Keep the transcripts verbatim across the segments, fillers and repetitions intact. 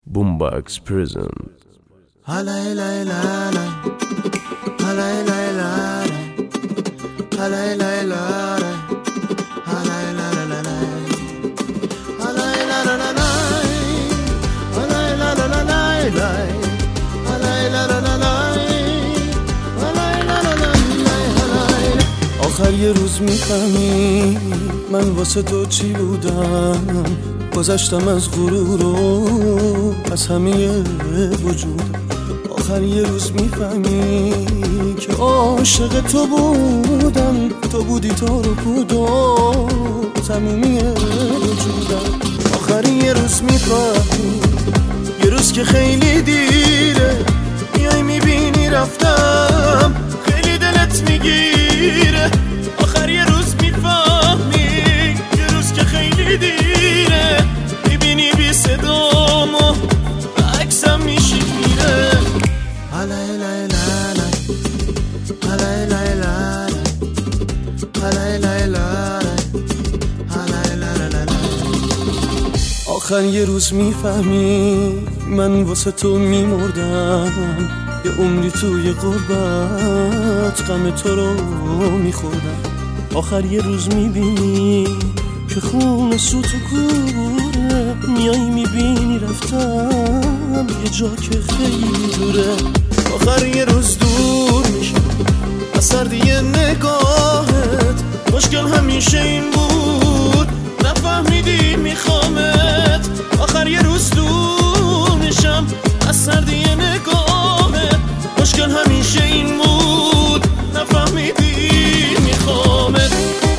Boombox present. Halay lay lay, halay lay lay, halay lay lay, halay lay lay, halay lay lay, halay lay lay, halay lay lay. آخر یه روز میفهمی من واسه تو چی بودم، گذشتم از غرور و از همه وجودم. آخر یه روز میفهمی که عاشق تو بودم، تو بودی تار و پود و تمومی وجودم. آخر یه روز میفهمی یه روز که خیلی دیره، میای میبینی رفتم خیلی دلت میگیره. آخر یه روز میفهمی یه روز که خیلی دیره، میبینی بی صدام و عکسم میشی میره. هلای لای لای هلای لای لای هلای لای لای هلای لای لای. آخر یه روز میفهمی من واسه تو میمردم، یه عمری توی غربت غم تو رو میخوردم. آخر یه روز میبینی که خون سوت و کوره، میای میبینی رفتم یه جا که خیلی دوره. آخر یه روز دور میشه از سردی نگاهت، مشکل همیشه این بود نفهمیدی میخوامت. آخر یه روز دور میشم از سردی نگاهت، مشکل همیشه این بود نفهمیدی میخوامت.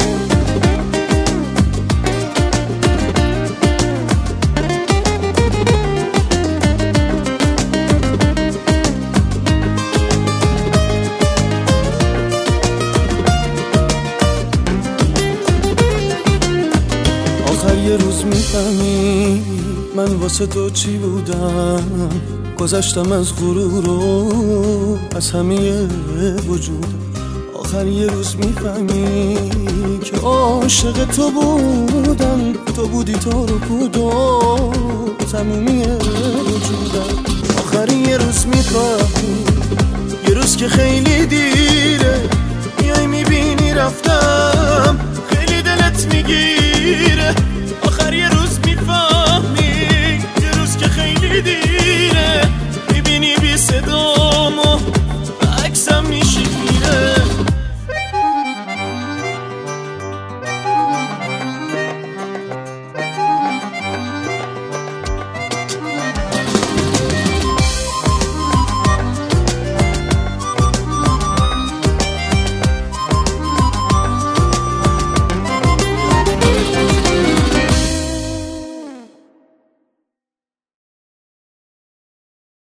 آخر یه روز میفهمی من واسه تو چی بودم، گذشتم از غرور و از همه وجودم. آخر یه روز میفهمی که عاشق تو بودم، تو بودی تار و پود و تمومی وجودم. آخر یه روز میفهمی یه روز که خیلی دیره، میای میبینی رفتم خیلی دلت میگیره. آخر یه روز میفهمی یه روز که خیلی دیره،